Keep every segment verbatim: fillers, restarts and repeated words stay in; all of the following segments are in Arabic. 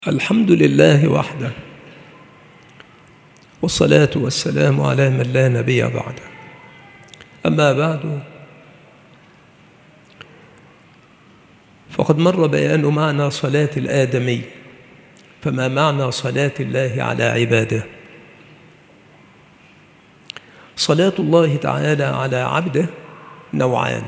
الحمد لله وحده، والصلاة والسلام على من لا نبي بعده. أما بعد، فقد مر بيان معنى صلاة الآدمي، فما معنى صلاة الله على عباده؟ صلاة الله تعالى على عبده نوعان: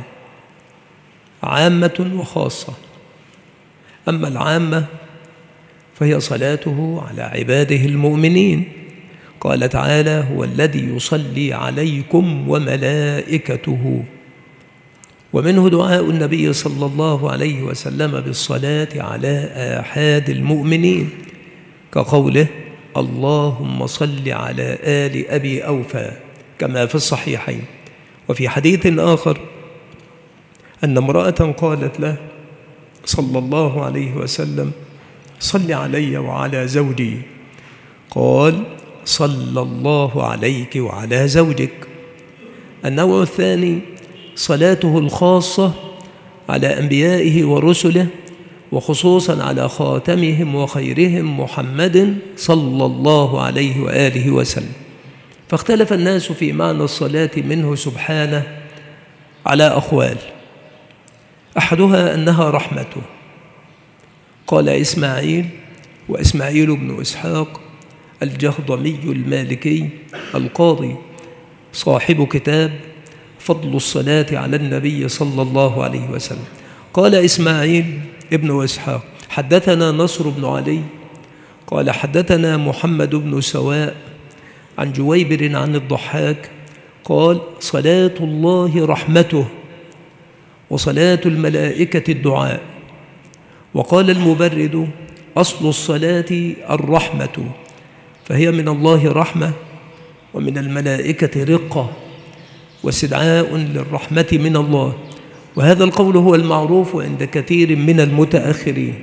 عامة وخاصة. أما العامة فهي صلاته على عباده المؤمنين، قال تعالى: هو الذي يصلي عليكم وملائكته. ومنه دعاء النبي صلى الله عليه وسلم بالصلاة على آحاد المؤمنين، كقوله: اللهم صل على آل أبي أوفى، كما في الصحيحين. وفي حديث آخر أن امرأة قالت له صلى الله عليه وسلم: صل علي وعلى زوجي. قال: صلى الله عليك وعلى زوجك. النوع الثاني صلاته الخاصة على أنبيائه ورسله، وخصوصا على خاتمهم وخيرهم محمد صلى الله عليه وآله وسلم. فاختلف الناس في معنى الصلاة منه سبحانه على أقوال، أحدها أنها رحمته. قال إسماعيل، وإسماعيل بن إسحاق الجهضمي المالكي القاضي صاحب كتاب فضل الصلاة على النبي صلى الله عليه وسلم، قال إسماعيل ابن إسحاق: حدثنا نصر بن علي قال حدثنا محمد بن سواء عن جويبر عن الضحاك قال: صلاة الله رحمته، وصلاة الملائكة الدعاء. وقال المبرد: أصل الصلاة الرحمة، فهي من الله رحمة، ومن الملائكة رقة، واستدعاء للرحمة من الله. وهذا القول هو المعروف عند كثير من المتأخرين.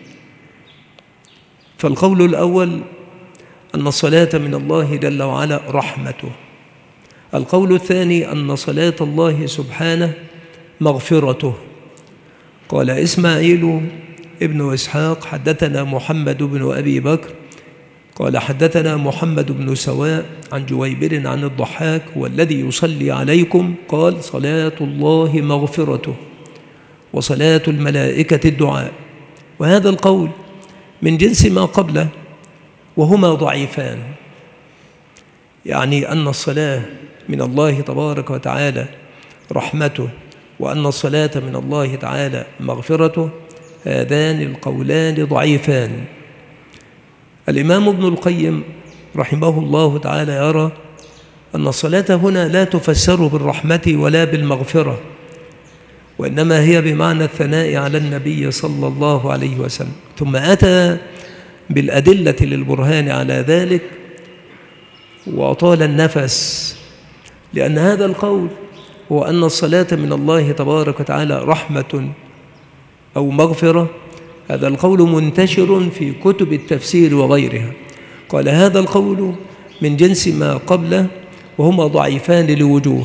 فالقول الأول أن الصلاة من الله جل وعلا رحمته. القول الثاني أن صلاة الله سبحانه مغفرته. قال إسماعيل ابن إسحاق حدثنا محمد بن أبي بكر قال حدثنا محمد بن سواء عن جويبر عن الضحاك: والذي يصلي عليكم. قال: صلاة الله مغفرته، وصلاة الملائكة الدعاء. وهذا القول من جنس ما قبله، وهما ضعيفان، يعني أن الصلاة من الله تبارك وتعالى رحمته، وأن الصلاة من الله تعالى مغفرته، هذان القولان ضعيفان. الإمام ابن القيم رحمه الله تعالى يرى أن الصلاة هنا لا تفسر بالرحمة ولا بالمغفرة، وإنما هي بمعنى الثناء على النبي صلى الله عليه وسلم. ثم أتى بالأدلة للبرهان على ذلك وأطال النفس، لأن هذا القول هو أن الصلاة من الله تبارك وتعالى رحمة أو مغفرة، هذا القول منتشر في كتب التفسير وغيرها. قال: هذا القول من جنس ما قبله، وهما ضعيفان لوجوه: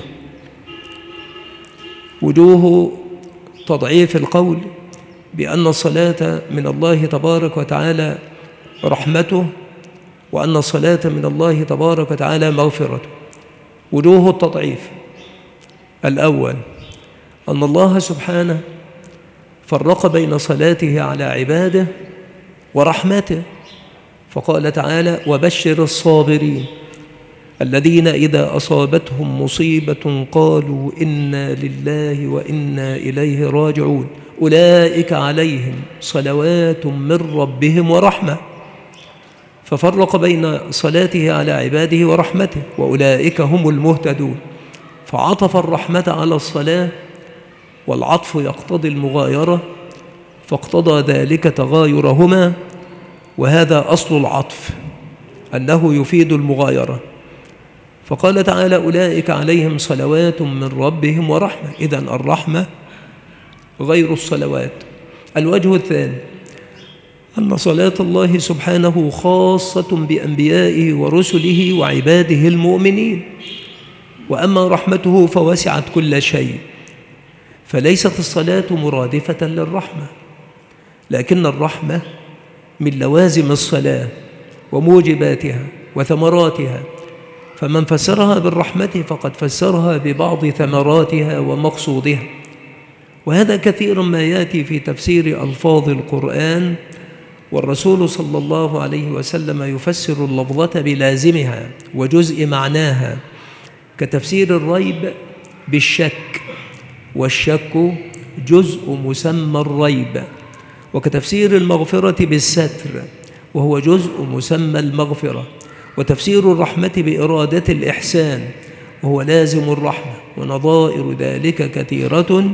وجوه تضعيف القول بأن الصلاة من الله تبارك وتعالى رحمته، وأن الصلاة من الله تبارك وتعالى مغفرته. وجوه التضعيف: الأول أن الله سبحانه فرق بين صلاته على عباده ورحمته، فقال تعالى: وبشر الصابرين الذين إذا أصابتهم مصيبة قالوا إنا لله وإنا إليه راجعون أولئك عليهم صلوات من ربهم ورحمة. ففرق بين صلاته على عباده ورحمته، وأولئك هم المهتدون. فعطف الرحمة على الصلاة، والعطف يقتضي المغايرة، فاقتضى ذلك تغايرهما، وهذا أصل العطف أنه يفيد المغايرة. فقال تعالى: أولئك عليهم صلوات من ربهم ورحمة، إذن الرحمة غير الصلوات. الوجه الثاني أن صلاة الله سبحانه خاصة بأنبيائه ورسله وعباده المؤمنين، وأما رحمته فوسعت كل شيء، فليست الصلاة مرادفة للرحمة، لكن الرحمة من لوازم الصلاة وموجباتها وثمراتها، فمن فسرها بالرحمة فقد فسرها ببعض ثمراتها ومقصودها. وهذا كثيرا ما يأتي في تفسير ألفاظ القرآن، والرسول صلى الله عليه وسلم يفسر اللفظة بلازمها وجزء معناها، كتفسير الريب بالشك، والشك جزء مسمى الريب، وكتفسير المغفرة بالستر وهو جزء مسمى المغفرة، وتفسير الرحمة بإرادة الإحسان وهو لازم الرحمة، ونظائر ذلك كثيرة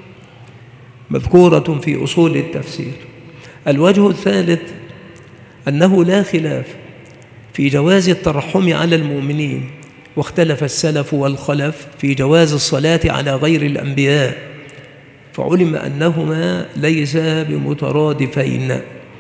مذكورة في أصول التفسير. الوجه الثالث أنه لا خلاف في جواز الترحم على المؤمنين، واختلف السلف والخلف في جواز الصلاة على غير الأنبياء، فعلم أنهما ليس بمترادفين.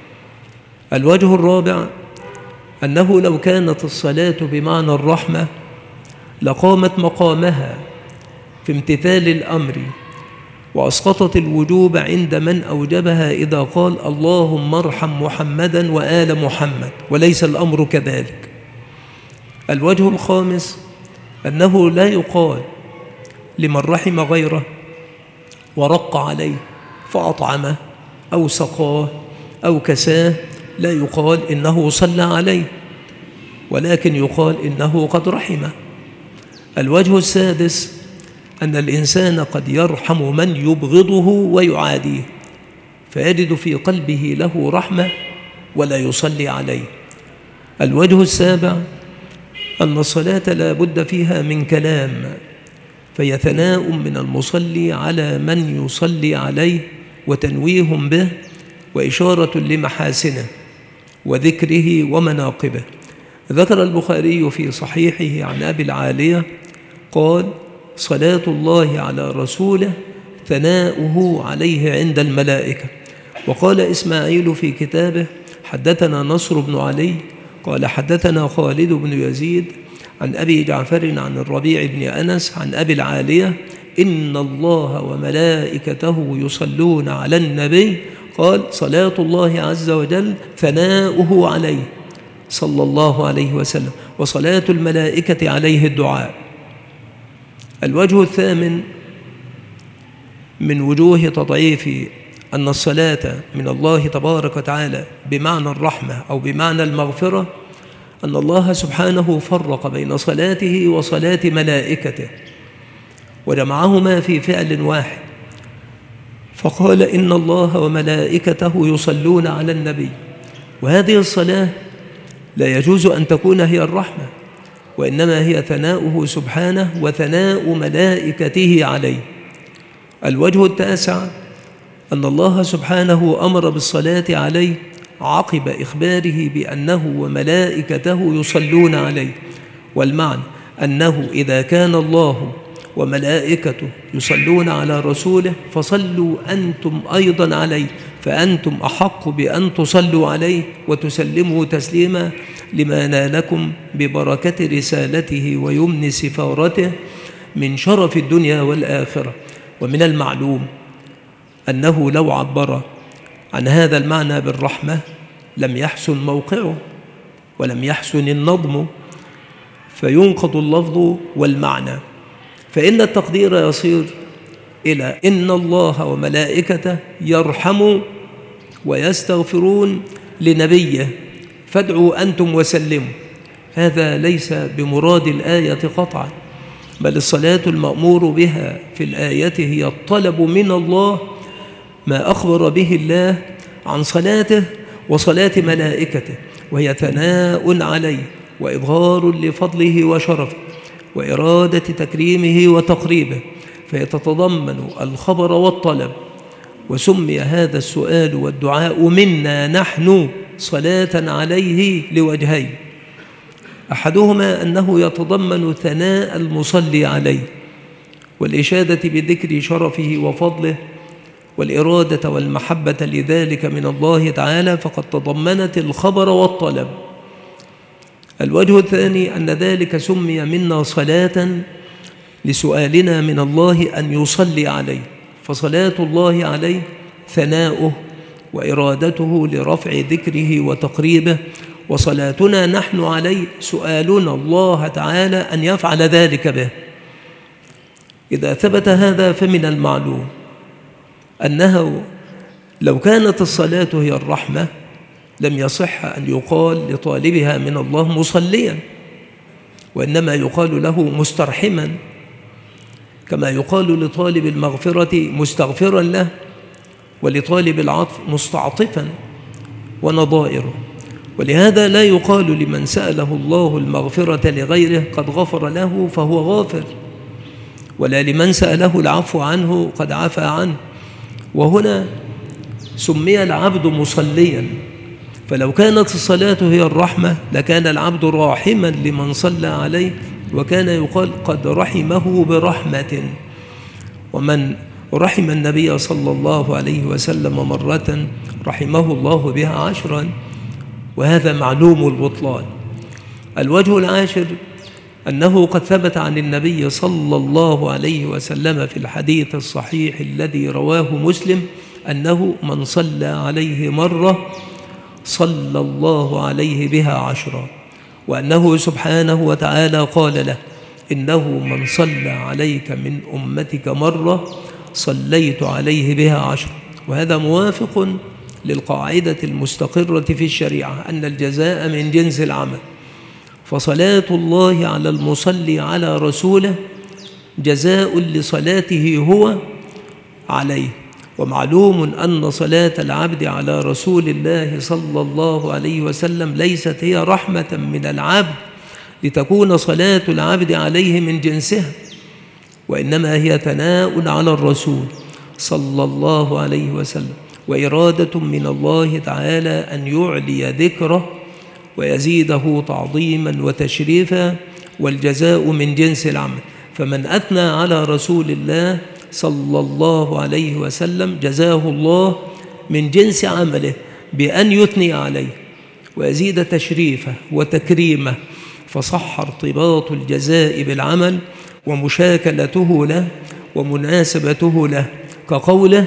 الوجه الرابع أنه لو كانت الصلاة بمعنى الرحمة لقامت مقامها في امتثال الأمر، وأسقطت الوجوب عند من أوجبها إذا قال اللهم ارحم محمدا وآل محمد، وليس الأمر كذلك. الوجه الخامس أنه لا يقال لمن رحم غيره ورق عليه فأطعمه أو سقاه أو كساه، لا يقال إنه صلى عليه، ولكن يقال إنه قد رحمه. الوجه السادس أن الإنسان قد يرحم من يبغضه ويعاديه، فيجد في قلبه له رحمة ولا يصلي عليه. الوجه السابع أن الصلاة لا بد فيها من كلام، فهي ثناء من المصلي على من يصلي عليه وتنويه به وإشارة لمحاسنه وذكره ومناقبه. ذكر البخاري في صحيحه عن أبي العالية قال صلاة الله على رسوله ثناؤه عليه عند الملائكة. وقال إسماعيل في كتابه حدثنا نصر بن علي قال حدثنا خالد بن يزيد عن أبي جعفر عن الربيع بن أنس عن أبي العالية إن الله وملائكته يصلون على النبي، قال صلاة الله عز وجل ثناؤه عليه صلى الله عليه وسلم، وصلاة الملائكة عليه الدعاء. الوجه الثامن من وجوه تضعيف أن الصلاة من الله تبارك وتعالى بمعنى الرحمة أو بمعنى المغفرة أن الله سبحانه فرق بين صلاته وصلاة ملائكته وجمعهما في فعل واحد، فقال إن الله وملائكته يصلون على النبي، وهذه الصلاة لا يجوز أن تكون هي الرحمة، وإنما هي ثناؤه سبحانه وثناء ملائكته عليه. الوجه التاسع أن الله سبحانه أمر بالصلاة عليه عقب إخباره بأنه وملائكته يصلون عليه، والمعنى أنه إذا كان الله وملائكته يصلون على رسوله فصلوا أنتم أيضا عليه، فأنتم أحق بأن تصلوا عليه وتسلموا تسليما لما نالكم ببركة رسالته ويمن سفارته من شرف الدنيا والآخرة. ومن المعلوم أنه لو عبر عن هذا المعنى بالرحمة لم يحسن موقعه ولم يحسن النظم، فينقض اللفظ والمعنى، فإن التقدير يصير إلى إن الله وملائكته يرحموا ويستغفرون لنبيه فادعوا أنتم وسلموا. هذا ليس بمراد الآية قطعا، بل الصلاة المأمور بها في الآية هي الطلب من الله ما أخبر به الله عن صلاته وصلاة ملائكته، وهي ثناء عليه وإظهار لفضله وشرفه وإرادة تكريمه وتقريبه، فيتضمن الخبر والطلب. وسمي هذا السؤال والدعاء منا نحن صلاة عليه لوجهين، أحدهما أنه يتضمن ثناء المصلي عليه والإشادة بذكر شرفه وفضله والإرادة والمحبة لذلك من الله تعالى، فقد تضمنت الخبر والطلب. الوجه الثاني أن ذلك سمي منا صلاة لسؤالنا من الله أن يصلي عليه، فصلاة الله عليه ثناؤه وإرادته لرفع ذكره وتقريبه، وصلاتنا نحن عليه سؤالنا الله تعالى أن يفعل ذلك به. إذا ثبت هذا فمن المعلوم أنه لو كانت الصلاة هي الرحمة لم يصح أن يقال لطالبها من الله مصليا، وإنما يقال له مسترحما، كما يقال لطالب المغفرة مستغفرا له، ولطالب العطف مستعطفا ونظائره. ولهذا لا يقال لمن سأله الله المغفرة لغيره قد غفر له فهو غافر، ولا لمن سأله العفو عنه قد عفى عنه. وهنا سمي العبد مصليا، فلو كانت الصلاة هي الرحمة لكان العبد راحما لمن صلى عليه، وكان يقال قد رحمه برحمة. ومن رحم النبي صلى الله عليه وسلم مرة رحمه الله بها عشرا، وهذا معلوم البطلان. الوجه العاشر أنه قد ثبت عن النبي صلى الله عليه وسلم في الحديث الصحيح الذي رواه مسلم أنه من صلى عليه مرة صلى الله عليه بها عشرا، وأنه سبحانه وتعالى قال له إنه من صلى عليك من أمتك مرة صليت عليه بها عشرا. وهذا موافق للقاعدة المستقرة في الشريعة أن الجزاء من جنس العمل، فصلاة الله على المصلي على رسوله جزاء لصلاته هو عليه. ومعلوم أن صلاة العبد على رسول الله صلى الله عليه وسلم ليست هي رحمة من العبد لتكون صلاة العبد عليه من جنسها، وإنما هي ثناء على الرسول صلى الله عليه وسلم، وإرادة من الله تعالى أن يعلي ذكره ويزيده تعظيما وتشريفا، والجزاء من جنس العمل. فمن أثنى على رسول الله صلى الله عليه وسلم جزاه الله من جنس عمله بأن يثني عليه ويزيد تشريفه وتكريمه، فصح ارتباط الجزاء بالعمل ومشاكلته له ومناسبته له، كقوله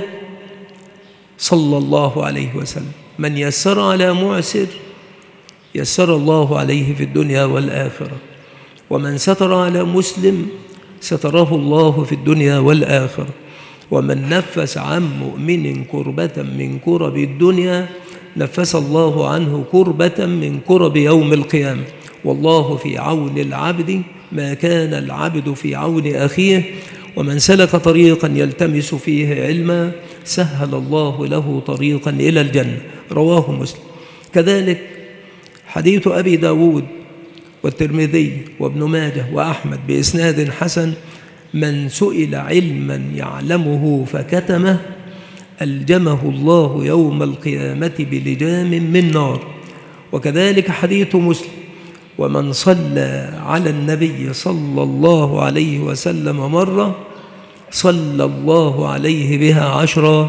صلى الله عليه وسلم من يسر على معسر يسر الله عليه في الدنيا والآخرة، ومن ستر على مسلم ستره الله في الدنيا والآخرة، ومن نفس عن مؤمن كربة من كرب الدنيا نفس الله عنه كربة من كرب يوم القيامة. والله في عون العبد ما كان العبد في عون أخيه، ومن سلك طريقا يلتمس فيه علما سهل الله له طريقا إلى الجنة، رواه مسلم. كذلك حديث أبي داود والترمذي وابن ماجه وأحمد بإسناد حسن من سئل علما يعلمه فكتمه ألجمه الله يوم القيامة بلجام من نار. وكذلك حديث مسلم ومن صلى على النبي صلى الله عليه وسلم مرة صلى الله عليه بها عشرا،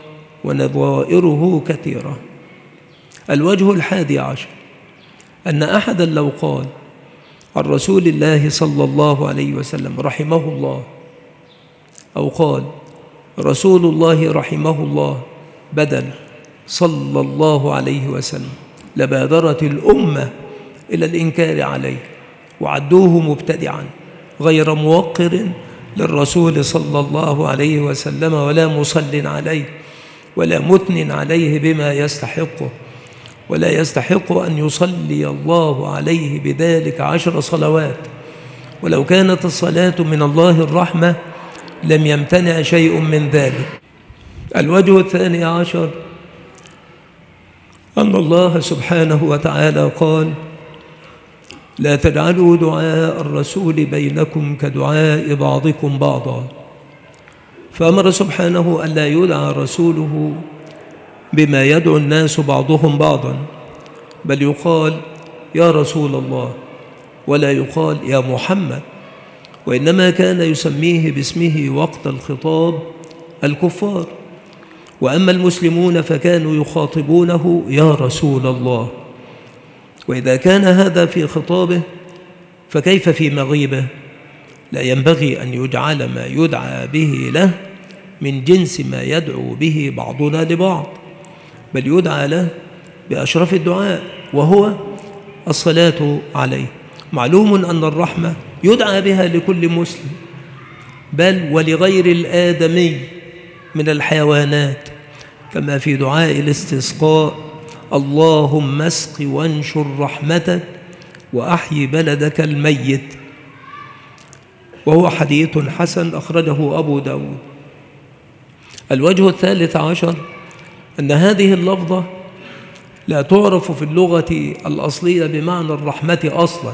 ونظائره كثيرة. الوجه الحادي عشر أن أحدا لو قال عن رسول الله صلى الله عليه وسلم رحمه الله، أو قال رسول الله رحمه الله بدل صلى الله عليه وسلم، لبادرت الأمة إلى الإنكار عليه وعدوه مبتدعا غير موقر للرسول صلى الله عليه وسلم، ولا مصل عليه ولا مثن عليه بما يستحقه، ولا يستحق أن يصلي الله عليه بذلك عشر صلوات. ولو كانت الصلاة من الله الرحمة لم يمتنع شيء من ذلك. الوجه الثاني عشر أن الله سبحانه وتعالى قال لا تجعلوا دعاء الرسول بينكم كدعاء بعضكم بعضا، فأمر سبحانه أن لا يدعى رسوله بما يدعو الناس بعضهم بعضا، بل يقال يا رسول الله ولا يقال يا محمد، وإنما كان يسميه باسمه وقت الخطاب الكفار، وأما المسلمون فكانوا يخاطبونه يا رسول الله. وإذا كان هذا في خطابه فكيف في مغيبه؟ لا ينبغي أن يجعل ما يدعى به له من جنس ما يدعو به بعضنا لبعض، بل يدعى له بأشرف الدعاء وهو الصلاة عليه. معلوم أن الرحمة يدعى بها لكل مسلم بل ولغير الآدمي من الحيوانات، كما في دعاء الاستسقاء: اللهم اسق وانشر رحمتك وأحيي بلدك الميت، وهو حديث حسن أخرجه أبو داود. الوجه الثالث عشر أن هذه اللفظة لا تعرف في اللغة الأصلية بمعنى الرحمة أصلا،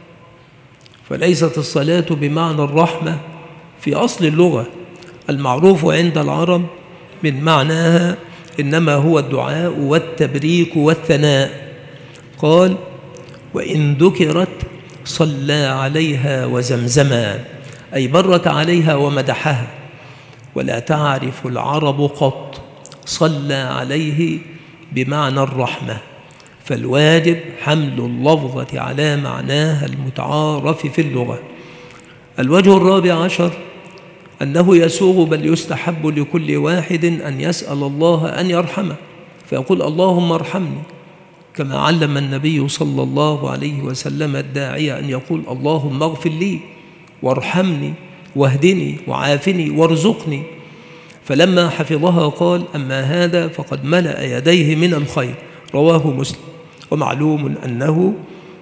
فليست الصلاة بمعنى الرحمة في أصل اللغة المعروف عند العرب من معناها، إنما هو الدعاء والتبريك والثناء. قال: وإن ذكرت صلى عليها وزمزما، أي برك عليها ومدحها. ولا تعرف العرب قط صلى عليه بمعنى الرحمة، فالواجب حمل اللفظة على معناها المتعارف في اللغة. الوجه الرابع عشر أنه يسوغ بل يستحب لكل واحد أن يسأل الله أن يرحمه، فيقول: اللهم ارحمني، كما علم النبي صلى الله عليه وسلم الداعية أن يقول: اللهم اغفر لي وارحمني واهدني وعافني وارزقني. فلما حفظها قال: أما هذا فقد ملأ يديه من الخير، رواه مسلم. ومعلوم أنه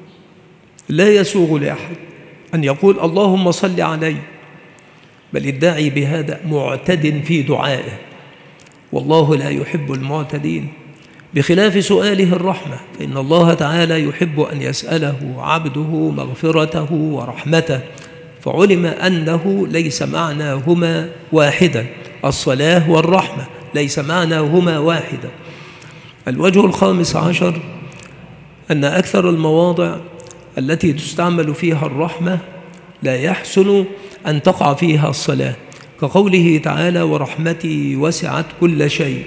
لا يسوغ لأحد أن يقول: اللهم صل علي، بل الداعي بهذا معتد في دعائه، والله لا يحب المعتدين، بخلاف سؤاله الرحمة، فإن الله تعالى يحب أن يسأله عبده مغفرته ورحمته، فعلم أنه ليس معناهما واحدا، الصلاة والرحمة ليس معناهما واحدا. الوجه الخامس عشر أن أكثر المواضع التي تستعمل فيها الرحمة لا يحسن أن تقع فيها الصلاة، كقوله تعالى: ورحمتي وسعت كل شيء،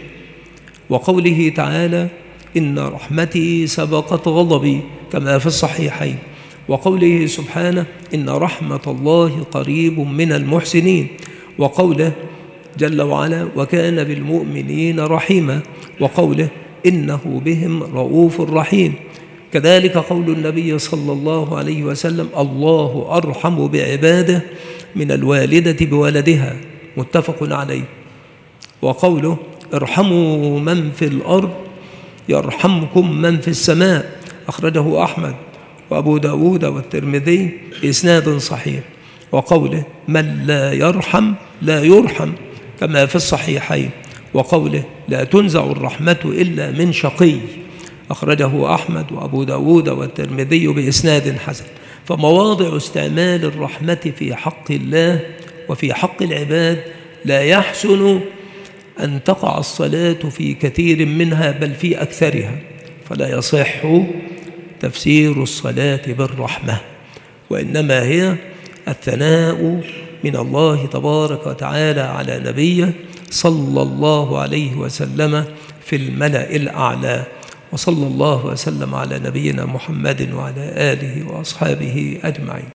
وقوله تعالى: إن رحمتي سبقت غضبي، كما في الصحيحين، وقوله سبحانه: إن رحمة الله قريب من المحسنين، وقوله جل وعلا: وكان بالمؤمنين رحيما، وقوله: إنه بهم رؤوف رحيم. كذلك قول النبي صلى الله عليه وسلم: الله أرحم بعباده من الوالدة بولدها، متفق عليه. وقوله: ارحموا من في الأرض يرحمكم من في السماء، أخرجه أحمد وأبو داود والترمذي بإسناد صحيح. وقوله: من لا يرحم لا يرحم، كما في الصحيحين. وقوله: لا تنزع الرحمة إلا من شقي، أخرجه أحمد وأبو داود والترمذي بإسناد حسن. فمواضع استعمال الرحمة في حق الله وفي حق العباد لا يحسن أن تقع الصلاة في كثير منها بل في أكثرها، فلا يصح تفسير الصلاة بالرحمة، وإنما هي الثناء من الله تبارك وتعالى على نبيه صلى الله عليه وسلم في الملأ الأعلى. وصلى الله وسلم على نبينا محمد وعلى آله وأصحابه أجمعين.